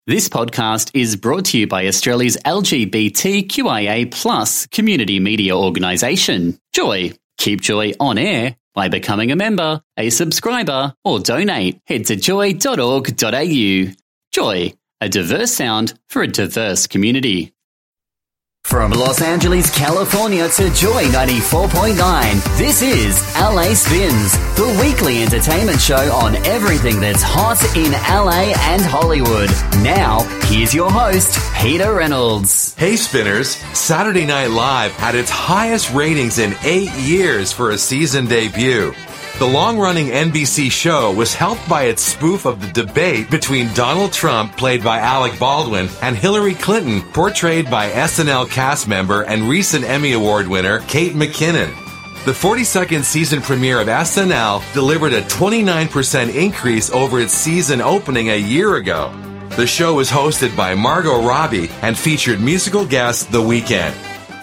This podcast is brought to you by Australia's LGBTQIA+ community media organisation, Joy. Keep Joy on air by becoming a member, a subscriber, or donate. Head to joy.org.au. Joy, a diverse sound for a diverse community. From Los Angeles, California to Joy 94.9, this is LA Spins, the weekly entertainment show on everything that's hot in LA and Hollywood. Now, here's your host, Peter Reynolds. Hey Spinners, Saturday Night Live had its highest ratings in 8 years for a season debut. The long-running NBC show was helped by its spoof of the debate between Donald Trump, played by Alec Baldwin, and Hillary Clinton, portrayed by SNL cast member and recent Emmy Award winner Kate McKinnon. The 42nd season premiere of SNL delivered a 29% increase over its season opening a year ago. The show was hosted by Margot Robbie and featured musical guest The Weeknd.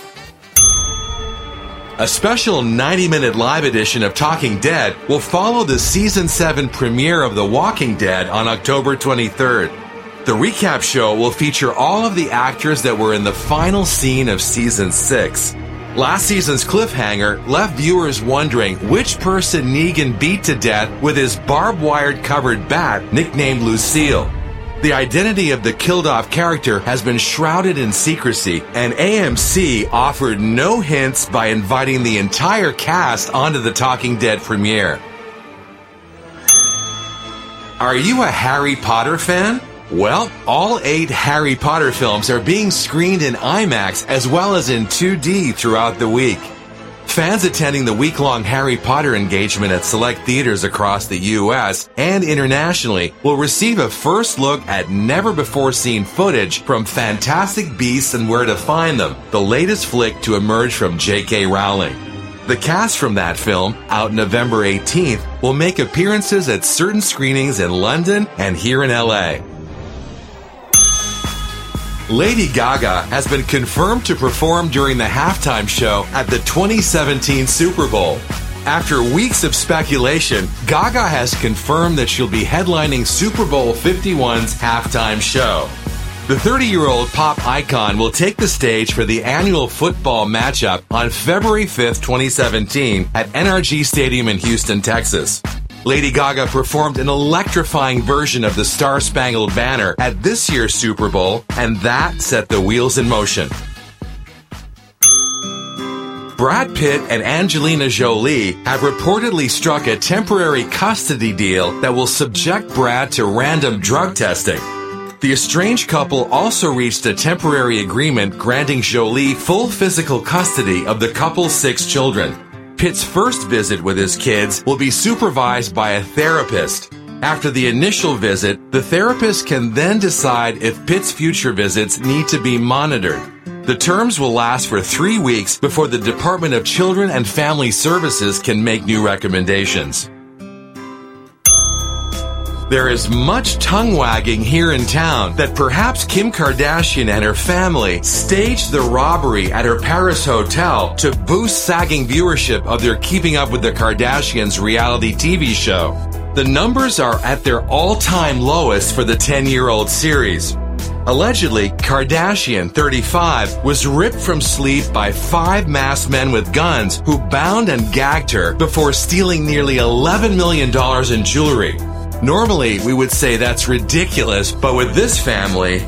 A special 90-minute live edition of Talking Dead will follow the Season 7 premiere of The Walking Dead on October 23rd. The recap show will feature all of the actors that were in the final scene of Season 6. Last season's cliffhanger left viewers wondering which person Negan beat to death with his barbed-wired covered bat nicknamed Lucille. The identity of the killed-off character has been shrouded in secrecy, and AMC offered no hints by inviting the entire cast onto the Talking Dead premiere. Are you a Harry Potter fan? Well, all 8 Harry Potter films are being screened in IMAX as well as in 2D throughout the week. Fans attending the week-long Harry Potter engagement at select theaters across the U.S. and internationally will receive a first look at never-before-seen footage from Fantastic Beasts and Where to Find Them, the latest flick to emerge from J.K. Rowling. The cast from that film, out November 18th, will make appearances at certain screenings in London and here in L.A. Lady Gaga has been confirmed to perform during the halftime show at the 2017 Super Bowl. After weeks of speculation, Gaga has confirmed that she'll be headlining Super Bowl 51's halftime show. The 30-year-old pop icon will take the stage for the annual football matchup on February 5th, 2017 at NRG Stadium in Houston, Texas. Lady Gaga performed an electrifying version of the Star-Spangled Banner at this year's Super Bowl, and that set the wheels in motion. Brad Pitt and Angelina Jolie have reportedly struck a temporary custody deal that will subject Brad to random drug testing. The estranged couple also reached a temporary agreement granting Jolie full physical custody of the couple's 6 children. Pitt's first visit with his kids will be supervised by a therapist. After the initial visit, the therapist can then decide if Pitt's future visits need to be monitored. The terms will last for 3 weeks before the Department of Children and Family Services can make new recommendations. There is much tongue-wagging here in town that perhaps Kim Kardashian and her family staged the robbery at her Paris hotel to boost sagging viewership of their Keeping Up with the Kardashians reality TV show. The numbers are at their all-time lowest for the 10-year-old series. Allegedly, Kardashian, 35, was ripped from sleep by 5 masked men with guns who bound and gagged her before stealing nearly $11 million in jewelry. Normally, we would say that's ridiculous, but with this family,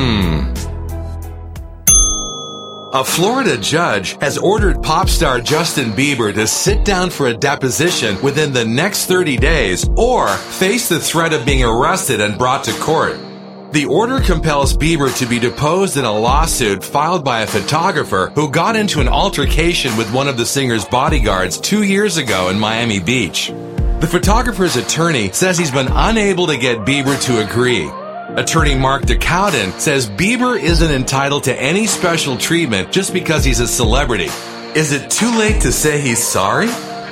A Florida judge has ordered pop star Justin Bieber to sit down for a deposition within the next 30 days or face the threat of being arrested and brought to court. The order compels Bieber to be deposed in a lawsuit filed by a photographer who got into an altercation with one of the singer's bodyguards 2 years ago in Miami Beach. The photographer's attorney says he's been unable to get Bieber to agree. Attorney Mark DeCowden says Bieber isn't entitled to any special treatment just because he's a celebrity. Is it too late to say he's sorry?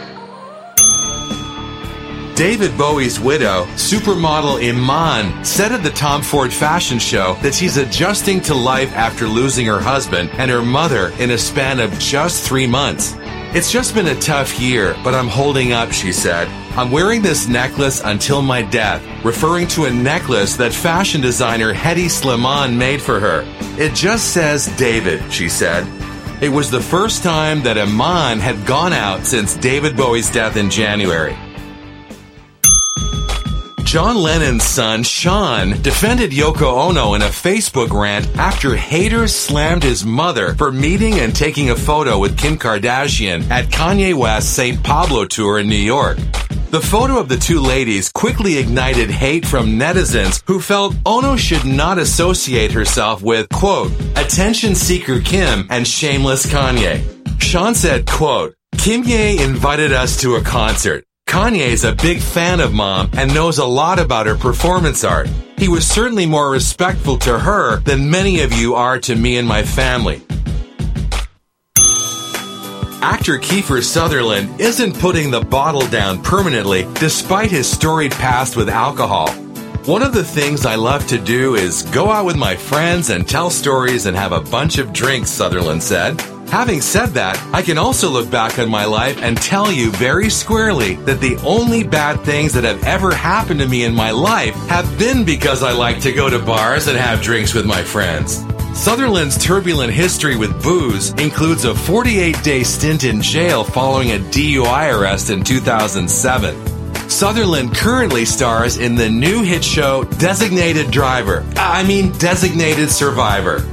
David Bowie's widow, supermodel Iman, said at the Tom Ford fashion show that she's adjusting to life after losing her husband and her mother in a span of just 3 months. "It's just been a tough year, but I'm holding up," she said. "I'm wearing this necklace until my death," referring to a necklace that fashion designer Hedi Slimane made for her. "It just says David," she said. It was the first time that Iman had gone out since David Bowie's death in January. John Lennon's son, Sean, defended Yoko Ono in a Facebook rant after haters slammed his mother for meeting and taking a photo with Kim Kardashian at Kanye West's St. Pablo tour in New York. The photo of the two ladies quickly ignited hate from netizens who felt Ono should not associate herself with, quote, attention seeker Kim and shameless Kanye. Sean said, quote, "Kimye invited us to a concert. Kanye's a big fan of Mom and knows a lot about her performance art. He was certainly more respectful to her than many of you are to me and my family." Actor Kiefer Sutherland isn't putting the bottle down permanently despite his storied past with alcohol. "One of the things I love to do is go out with my friends and tell stories and have a bunch of drinks," Sutherland said. "Having said that, I can also look back on my life and tell you very squarely that the only bad things that have ever happened to me in my life have been because I like to go to bars and have drinks with my friends." Sutherland's turbulent history with booze includes a 48-day stint in jail following a DUI arrest in 2007. Sutherland currently stars in the new hit show Designated Survivor.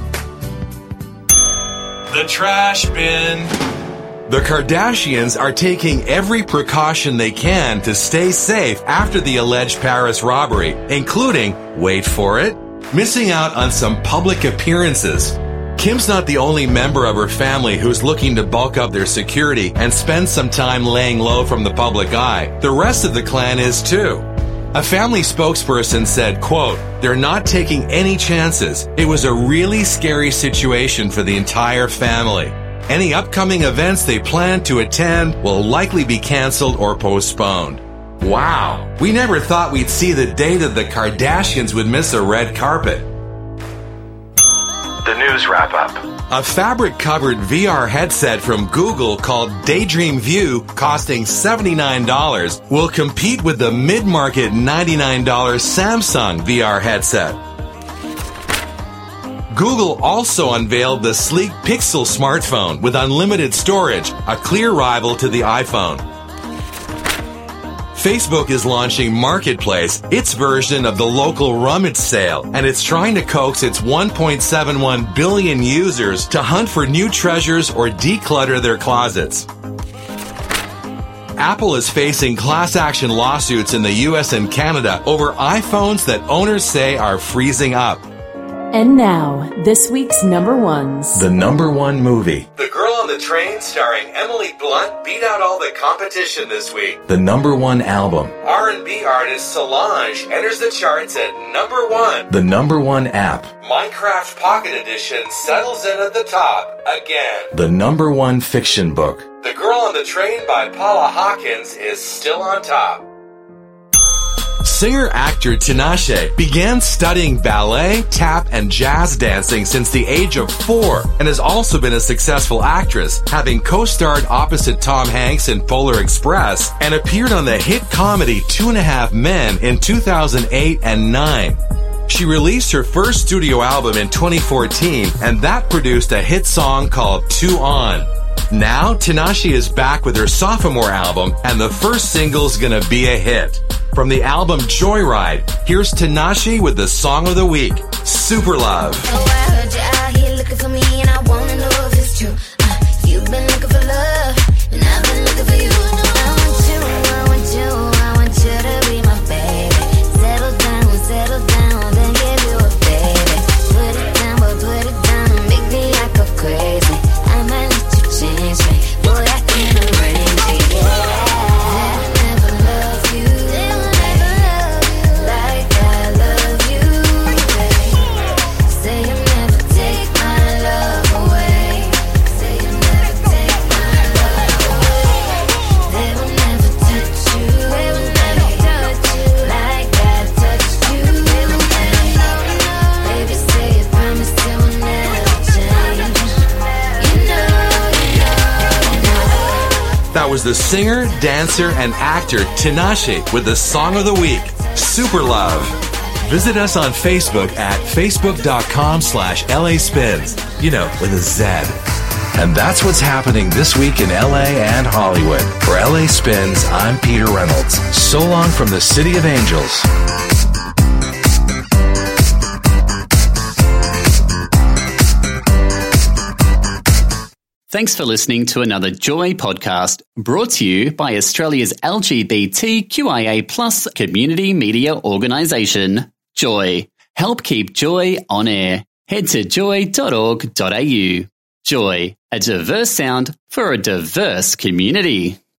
The trash bin. The Kardashians are taking every precaution they can to stay safe after the alleged Paris robbery, including, wait for it, missing out on some public appearances. Kim's not the only member of her family who's looking to bulk up their security and spend some time laying low from the public eye. The rest of the clan is too. A family spokesperson said, quote, "They're not taking any chances. It was a really scary situation for the entire family. Any upcoming events they plan to attend will likely be canceled or postponed." Wow, we never thought we'd see the day that the Kardashians would miss a red carpet. The news wrap-up. A fabric-covered VR headset from Google called Daydream View, costing $79, will compete with the mid-market $99 Samsung VR headset. Google also unveiled the sleek Pixel smartphone with unlimited storage, a clear rival to the iPhone. Facebook is launching Marketplace, its version of the local rummage sale, and it's trying to coax its 1.71 billion users to hunt for new treasures or declutter their closets. Apple is facing class action lawsuits in the US and Canada over iPhones that owners say are freezing up. And now, this week's number ones. The number one movie. The Girl on the Train, starring Emily Blunt, beat out all the competition this week. The number one album. R&B artist Solange enters the charts at number one. The number one app. Minecraft Pocket Edition settles in at the top again. The number one fiction book. The Girl on the Train by Paula Hawkins is still on top. Singer-actor Tinashe began studying ballet, tap, and jazz dancing since the age of 4 and has also been a successful actress, having co-starred opposite Tom Hanks in Polar Express and appeared on the hit comedy 2.5 Men in 2008 and 2009. She released her first studio album in 2014, and that produced a hit song called 2 On. Now, Tinashe is back with her sophomore album, and the first single's gonna be a hit. From the album Joyride, here's Tinashe with the song of the week, Super Love. Oh, I heard you out here looking for me, and I wanna know if it's true. You've been looking for love, and I've been looking for you. I want you, I want you, I want you to be my baby. Settle down, then give you a baby. Put it down, but put it down and make me like a crazy. I might let you change me, boy, I can arrange it, yeah. Away. That was the singer, dancer, and actor Tinashe with the Song of the Week, Super Love. Visit us on Facebook at facebook.com/LA Spins, with a Z. And that's what's happening this week in LA and Hollywood. For LA Spins, I'm Peter Reynolds. So long from the City of Angels. Thanks for listening to another Joy podcast brought to you by Australia's LGBTQIA+ community media organisation, Joy. Help keep Joy on air. Head to joy.org.au. Joy, a diverse sound for a diverse community.